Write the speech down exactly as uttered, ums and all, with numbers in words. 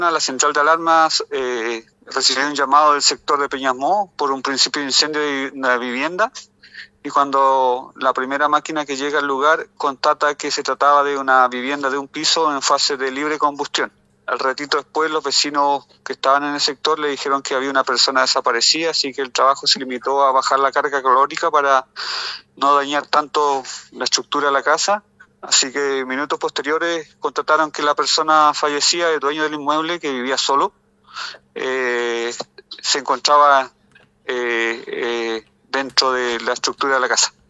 La central de alarmas eh, recibió un llamado del sector de Peñasmó por un principio de incendio de una vivienda, y cuando la primera máquina que llega al lugar constata que se trataba de una vivienda de un piso en fase de libre combustión. Al ratito después los vecinos que estaban en el sector le dijeron que había una persona desaparecida, así que el trabajo se limitó a bajar la carga calórica para no dañar tanto la estructura de la casa. Así que minutos posteriores constataron que la persona fallecida, el dueño del inmueble, que vivía solo, eh, se encontraba eh, eh, dentro de la estructura de la casa.